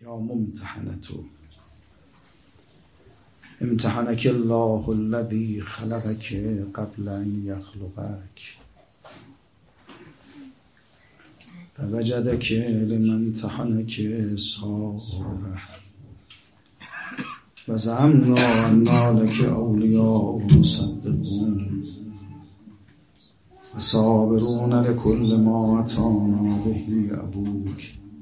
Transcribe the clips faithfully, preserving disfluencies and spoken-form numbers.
یا ممتحنة امتحنك الله الذي خلقك قبل ان يخلقك فوجدك لمن امتحنك صابرا وزعمنا أن لك أولياء مصدقون وصابرون لكل ما أتانا به أبوك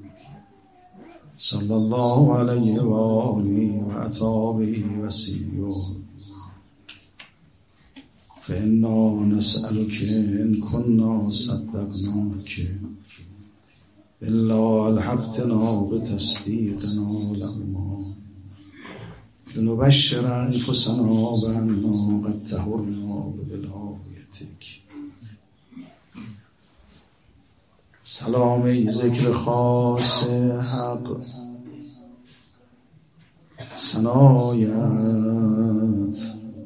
صلى الله عليه وآله وأصحابه وسلم فإنا نسألك إن كنا صدقناك إلا ألحقتنا بتصديقنا لما لنبشر أنفسنا بأننا قد طهرنا بولايتك. سلام ذکر خاص حق ثنایت،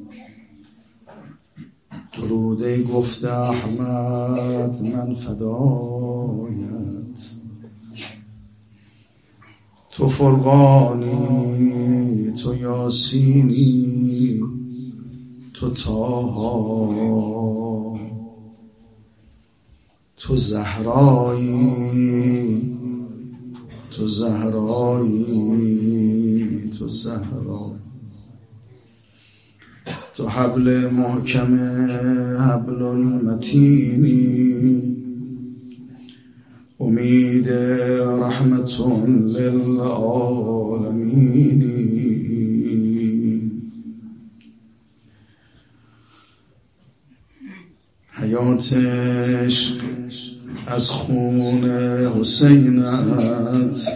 درود گفت احمد من فدایت. تو فرقانی، تو یاسینی، تو طاها، تو زهرایی، تو زهرایی، تو زهرایی، تو حبل محکم حبل المتینی، امید رحمت للعالمین. حیات عشق از خون حسینت،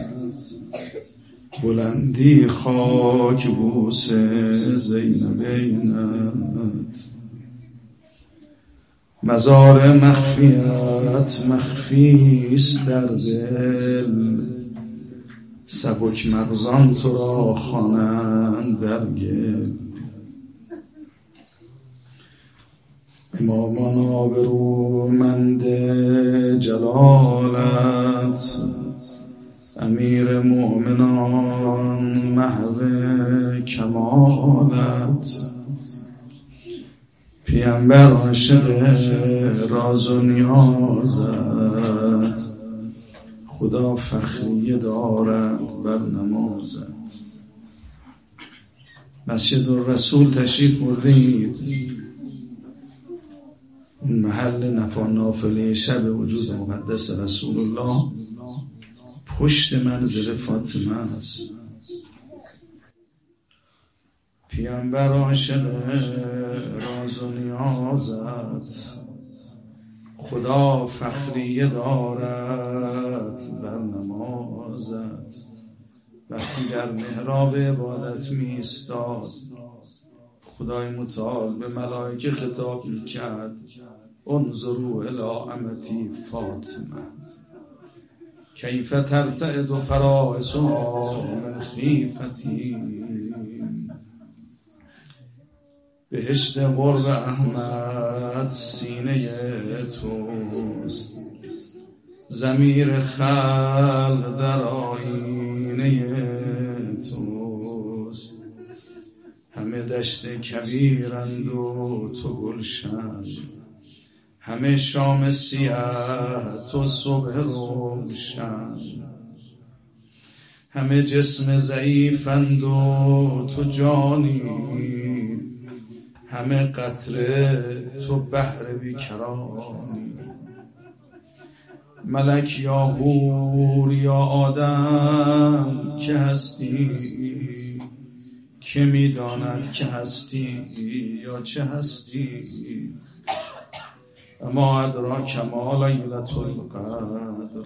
بلندی خاک بوس زینبینت. مزار مخفیت مخفیست در دل، سبک مغزان تو را خوانند در گل. امامان آبرومند جلالت، امیر مؤمنان محو کمالت. پیامبر عاشق راز و نیازت، خدا فخریه دارد بر نمازت. مسجد الرسول تشریف بردید، اون محل نفع نافله شب وجود مقدس رسول الله پشت منزل فاطمه است. پیامبر عاشق راز و نیازت، خدا فخریه دارد بر نمازت. وقتی در محراب عبادت می ایستاد، خدای متعال به ملائکه خطاب می کرد انظروا الی امتی فاطمه کیف ترتعد فرائسها من خیفتی. بهشت قرب احمد سینه توست، ضمیر خلق در آینه توست. همه دشت کبیرند و تو گلشن، همه شام سیاه تو صبح روشن. همه جسم ضعیفند و تو جانی، همه قطره تو بحر بیکرانی. ملک یا حور یا آدم که هستی، که میداند که هستی یا چه هستی. اما ادراک ما لیلة القدر.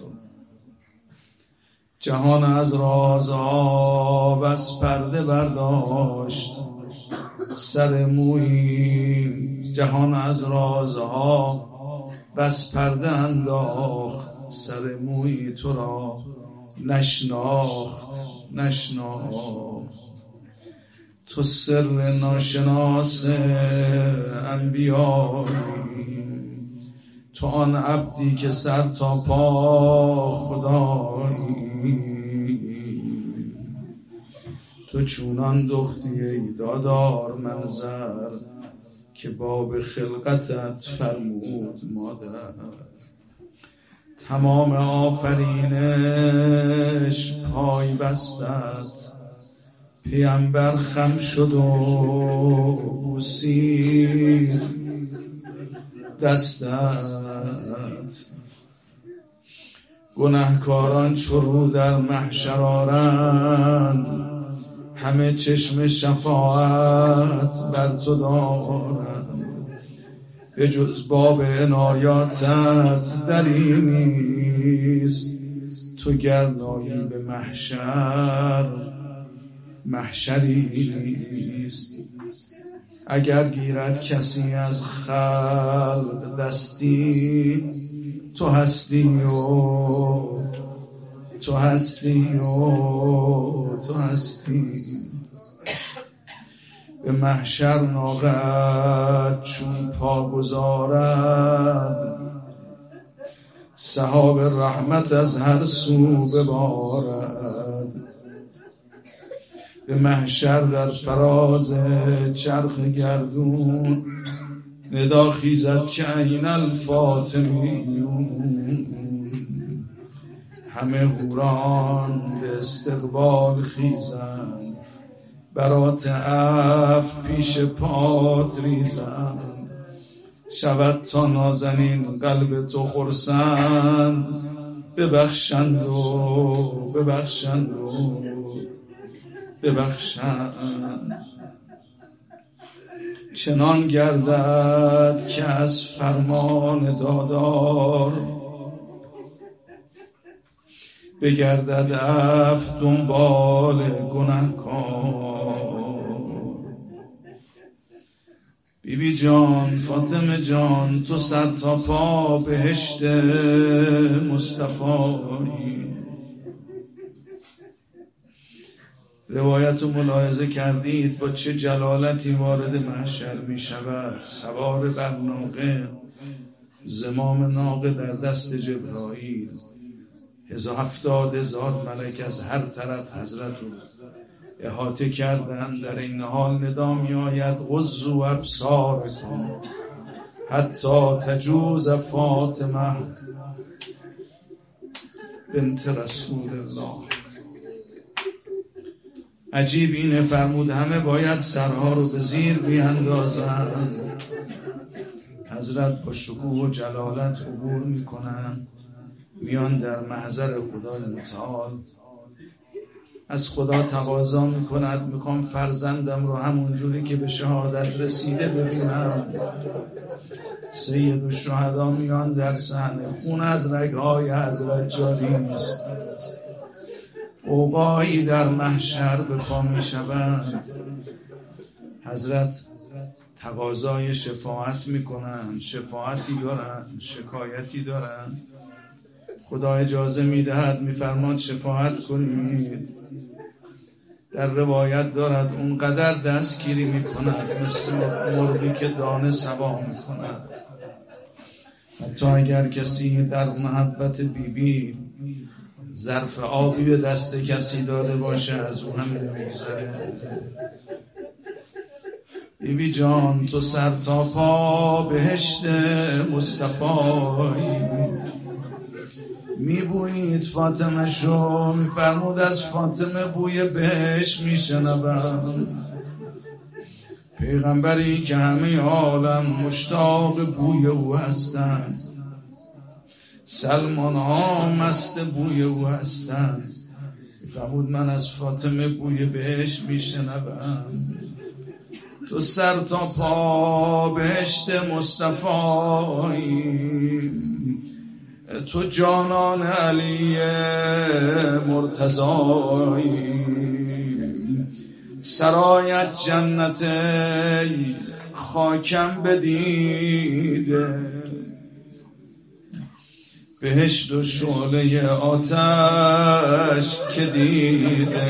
جهان از رازها بس پرده برداشت، سر مویی جهان از رازها بس پرده انداخت. سر مویی تو را نشناخت نشناخت. تو سر ناشناس انبیایی، تو آن عبدی که سر تا پا خدایی. تو چونان دختی ای دادار منظر که باب خلقتت فرمود مادر. تمام آفرینش پای بستت، پیامبر خم شد و بوسید دستت. گناهکاران چو رو در محشر آرند، همه چشم شفاعت بر تو دارند. به جز باب عنایاتت دری نیست، تو گرنایی به محشر محشری نیست. اگر گیرد کسی از خلق دستی، تو هستی و تو هستی و تو هستی. به محشر ناقت چون پا گذارد، سحاب رحمت از هر سو ببارد. به محشر در فراز چرخ گردون، ندا خیزد که این الفاطمیون. همه حوران به استقبال خیزند، برات عفو پیش پات ریزند. شود تا نازنین قلب تو خرسند، ببخشند و ببخشند و ببخشند. چنان گردد که از فرمان دادار، بگردد عفو دنبال گناهکار. بی بی جان فاطمه جان، تو سر تا پا بهشت مصطفایی. روایت رو ملاحظه کردید با چه جلالتی وارد محشر می شود. سوار بر ناقه، زمام ناقه در دست جبرائیل. هزار هفتاد هزار ملک از هر طرف حضرت رو احاطه کردن. در این حال ندا می آید غضوا ابصارکم حتی تجوز فاطمه بنت رسول الله. عجیب اینه، فرمود همه باید سرها رو به زیر بیاندازند. حضرت با شکوه و جلالت عبور میکنن، میان در محضر خدای متعال. از خدا تقاضا میکند میخوام فرزندم رو همون جوری که به شهادت رسیده ببینم. سید الشهدا میان در صحنه، خون از رگهای حضرت جاری است. اوقایی در محشر به پا می شوند. حضرت تقاضای شفاعت می کنند. شفاعتی دارند، شکایتی دارند. خدا اجازه می دهد، می فرماد شفاعت کنید. در روایت دارد اونقدر دستگیری می کند مثل مرغی که دانه سبا می کند. حتی اگر کسی در محبت بیبی بی ظرف آبی به دست کسی داده باشه، از اون هم میگذره. بی بی جان تو سر تا پا بهشت مصطفایی. میبویید فاطمه شو، میفرمود از فاطمه بوی بهشت میشنوم. پیغمبری که همه عالم مشتاق بوی او هستند، سلمان ها مست بوی او هستند. فرمود من از فاطمه بوی بهشت میشنوم. تو سر تا پا بهشت مصطفایی. تو جانان علی مرتضایی. سرایت جنت خاکم بدیده، بهشت و شعله آتش که دیده.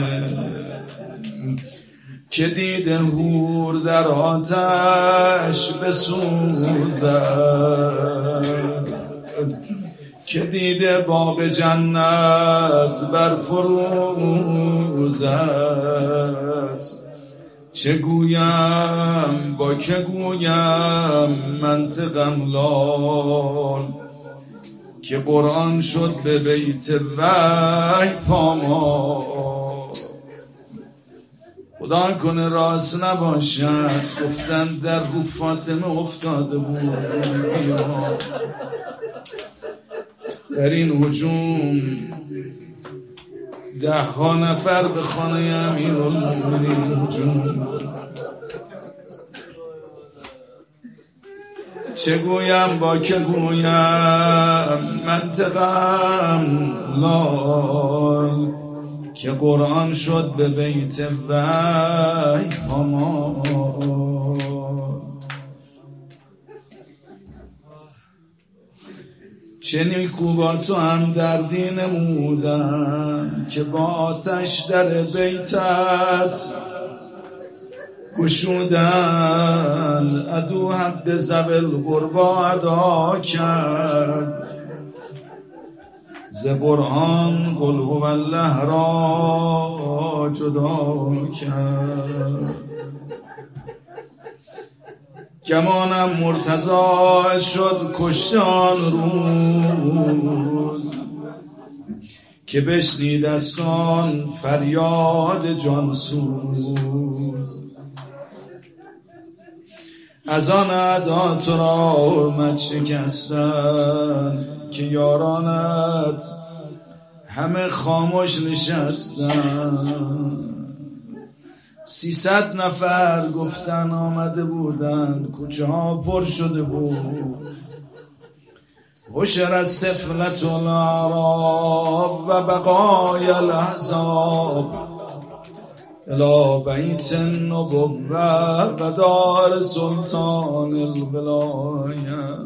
که دیده هور در آتش بسوزد، که دیده باغ جنت بر فروزد. چه گویم با که گویم منطقم لال، که قرآن شد به بیت وحی پامال. خدا کنه راست نباشد گفتن در رو فاطمه افتاده بود بیرون. در این هجوم ده ها نفر به خانه امیرالمومنین هجوم. چه گویم با که گویم منطقم لال، که قرآن شد به بیت وحی پامال. چه نیکو با تو هم دردی نمودن، که با آتش در بیتت گشودن. عدو حد زبل غربا ادا کرد، ز قرآن قل هو الله را جدا کرد. گمانم مرتضی شد کشته آن روز، که بشنید از آن فریاد جانسوز. از آن اعدا تو را حرمت شکستن، که یارانت همه خاموش نشستن. سیصد نفر گفتن آمده بودند، کوچه ها پر شده بود. حشر السفلة الاعراب و بقای الاحزاب الی بیت النبوة و دار سلطان الولایه.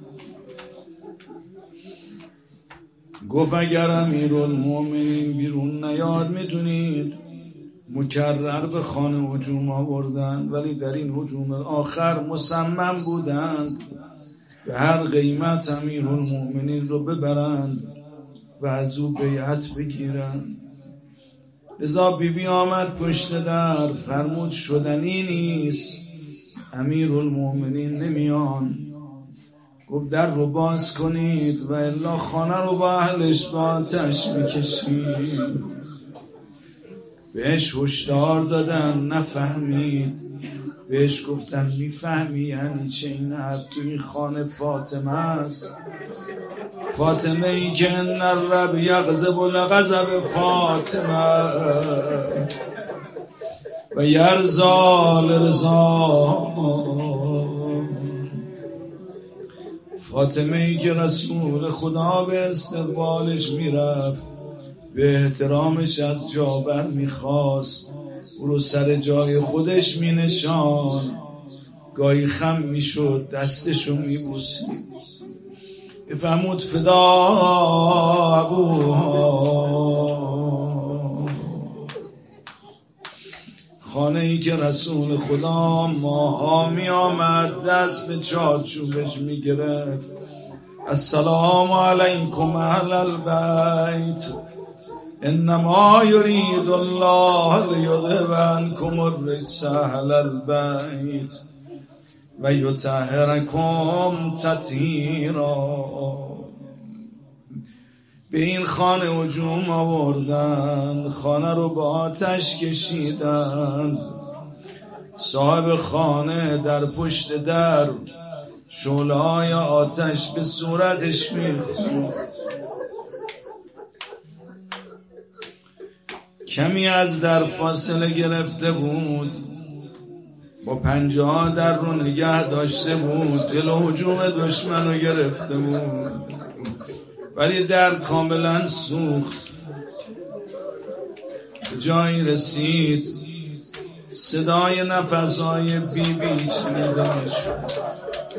گفت اگر امیرالمومنین بیرون نیاد میدونید مکرر به خانه هجوم آوردن، ولی در این هجوم آخر مصمم بودند به هر قیمت امیرالمومنین رو ببرند و از او بیعت بگیرند. لذا بی بی آمد پشت در، فرمود شدنی نیست، امیرالمومنین نمیان. گفت در رو باز کنید و الا خانه رو با اهلش با آتش میکشید. بهش هشدار دادن نفهمید، بهش گفتن میفهمی یعنی چه این حرف؟ تو این خانه فاطمه است، فاطمه ای که ان الرب یغضب لغضب فاطمه و یرضا لرضا. فاطمه ای که رسول خدا به استقبالش میرفت، به احترامش از جا بر میخواست، او رو سر جای خودش مینشان، گاهی خم میشد دستشو میبوسید. بفرمود فدا ابوها، خانه ای که رسول خدا ماها می آمد دست به چارچوبش می گرفت. السلام علیکم اهل البیت، انما یرید الله لیذهب عنکم الرجس اهل البیت و یطهرکم تطهیرا. به این خانه هجوم آوردند، خانه رو با آتش کشیدند. صاحب خانه در پشت در شعله‌های آتش به صورتش میخورد. کمی از در فاصله گرفته بود، با پنجه ها در رو نگه داشته بود، جلو هجوم دشمن رو گرفته بود، ولی در کاملا سوخت. جایی رسید صدای نفسهای بی بی شنیده شد.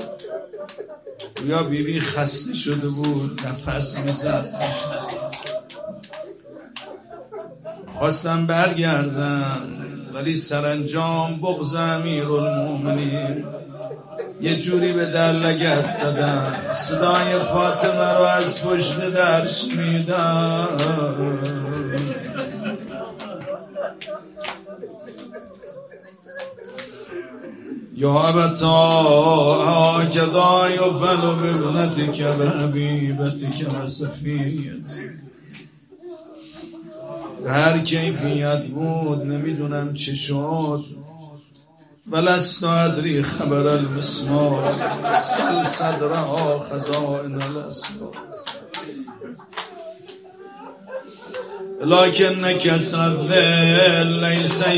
یا بی بی خسته شده بود، نفس میزد. خواستم برگردم، ولی سرانجام بغض امیرالمومنین یه جوری به در لگد زدم. صدای فاطمه رو از پشت در شنیدم. یا ابتا هکذا یفعل بابنتک و حبیبتک و صفیتک. به هر کیفیت بود نمیدونم چه شد، ولست ادری خبر المسمار سل صدرها خزائن الاسرار. لكن كسر الذل ليس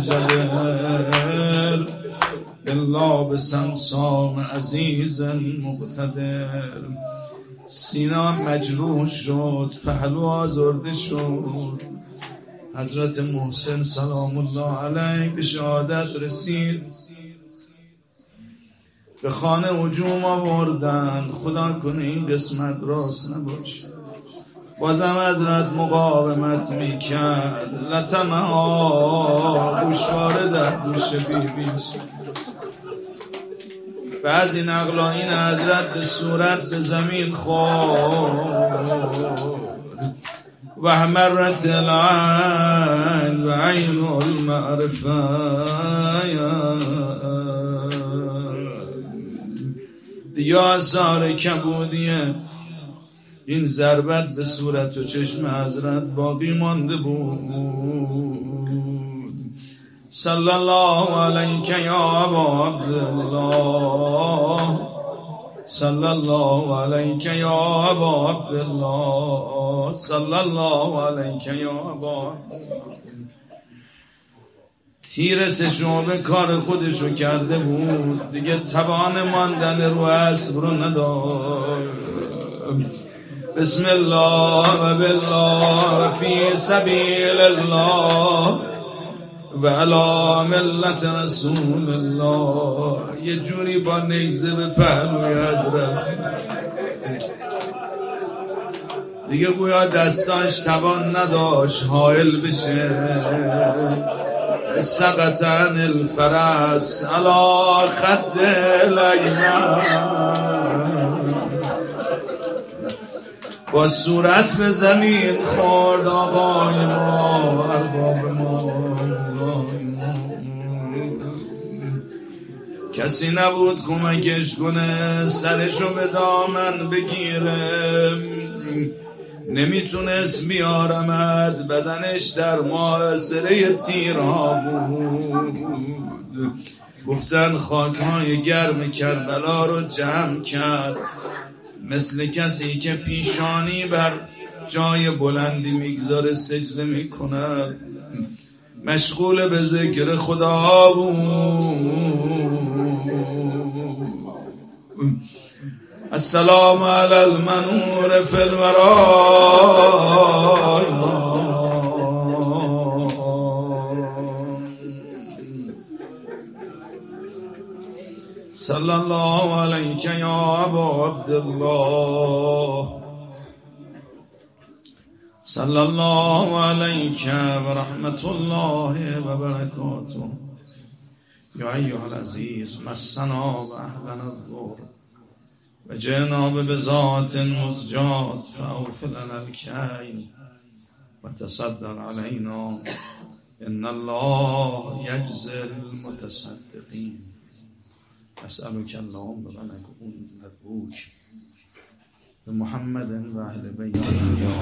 ينجبر الا بسمسام عزیز مقتدر. سینا مجروح شد، پهلو آزرده شد. حضرت محسن سلام الله علیه به شهادت رسید، به خانه هجوم آوردن. خدا کنه این قسمت راست نباشه. بازم حضرت مقاومت میکرد، لطمها گوشواره در گوش بیبیش. بعضی نقلا این حضرت به صورت به زمین خورد. و احمرت العین و عین المعرفه. دیگه آثار کبودیه این ضربت به صورت و چشم حضرت باقی مانده بود. صلی الله علیک یا ابا عبدالله، صلی الله علیک یا ابا عبدالله، صلی الله علیک یا ابا. تیر سه شعبه کار خودشو کرده بود، دیگه توان ماندن رو اسب رو نداشت. بسم الله و بالله فی سبیل الله و علی ملت رسول الله. یه جوری با نیزه به پهلوی حضرت، دیگه گویا دستاش توان نداشت حائل بشه. سقط عن الفرس علی خد الایمن. با صورت به زمین خورد آقای ما، ارباب ما. کسی نبود کمکش کنه، سرشو به دامن بگیره. نمیتونست بیارمد، بدنش در محاصره تیرها بود. گفتن خاکهای گرم کربلا رو جمع کرد، مثل کسی که پیشانی بر جای بلندی میگذاره سجده میکند. مشغول به ذکر خدا بود. السلام علی المنور فی الورای. صلی الله علیک یا ابا عبدالله، صلی الله علیک و رحمت الله و برکاته. یا ایها العزیز مسنا و اهلنا الضر و جئنا بذات مزجات فاوف لنا الکیل و تصدق علینا ان الله یجزی المتصدقین. اسألك اللهم ونبوك بمحمد و اهل بیته یا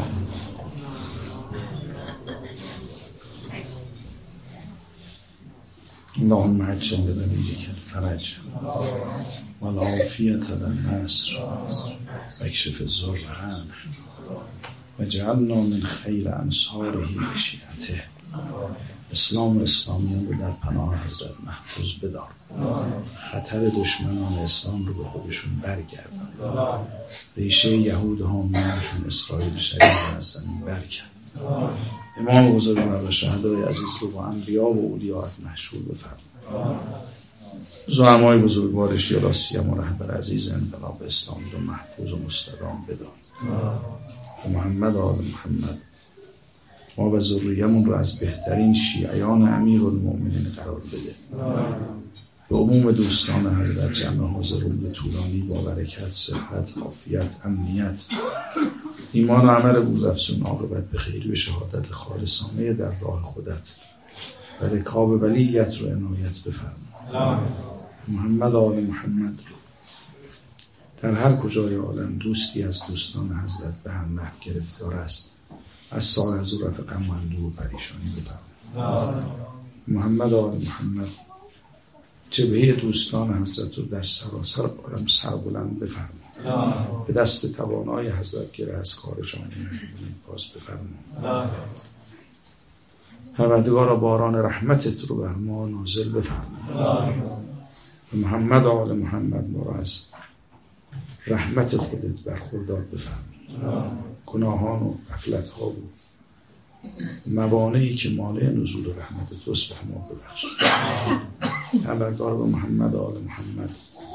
اللهم عجل بنبیك الفرج والعافیة والنصر واکشف الضر عنه واجعلنا من خیر انصاره بشیعته. اسلام و اسلامیان رو در پناه حضرت محفوظ بدار. خطر دشمنان اسلام رو به خودشون برگردن. ریشه یهود ها منشون اسرائیل شریف از زمین برکن. امام بزرگوار و شهدای عزیز رو با انبیا و اولیاء محشور بفرمایید. زعمای بزرگوار شیعه سیما و رهبر عزیز انقلاب اسلامی رو محفوظ و مستدام بدار. محمد آل محمد ما و ذریه‌مون رو از بهترین شیعیان امیرالمؤمنین قرار بده. به عموم دوستان حضرت جمع حاضرون به طولانی با برکت، صحت، عافیت، امنیت، ایمان و عمل بوزافزون، عاقبت به خیر و شهادت خالصانه در راه خودت و رکاب ولیت رو عنایت بفرما. محمد آل محمد. در هر کجای عالم دوستی از دوستان حضرت به هم نحو گرفتار است، از سال از او رفع غم و اندوه و پریشانی بفرمایید. محمد آل محمد جبهه دوستان حضرت رو در سراسر عالم سربلند بفرمایید. به دست توانای حضرت گره از کار جامعه می‌بینید باز بفرمایید. پروردگارا باران رحمتت رو بر ما نازل بفرمایید. محمد آل محمد ما را از رحمت خودت برخوردار بفرمایید. گناهان و غفلت ها و موانعی که مانع نزول رحمت توست به ما ببخش. پروردگار به محمد آل محمد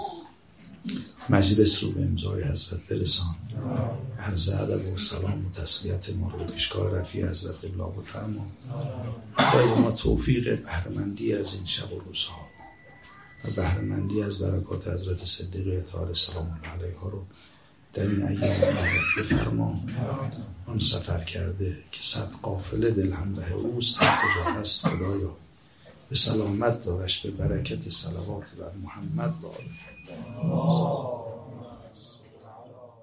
مجلس رو به امضای حضرت برسان. عرض ادب و سلام و تسلیت ما رو به پیشگاه رفیع حضرت الله بفرما. خدای ما توفیق بهره‌مندی از این شب و روزها و بهره‌مندی از برکات حضرت صدیقه طاهره سلام الله علیها رو در این ایام بفرما. آن سفر کرده که صد قافله دل همراه اوست کجا هست خدایا به سلامت دارش به برکت صلوات بر محمد و آل محمد.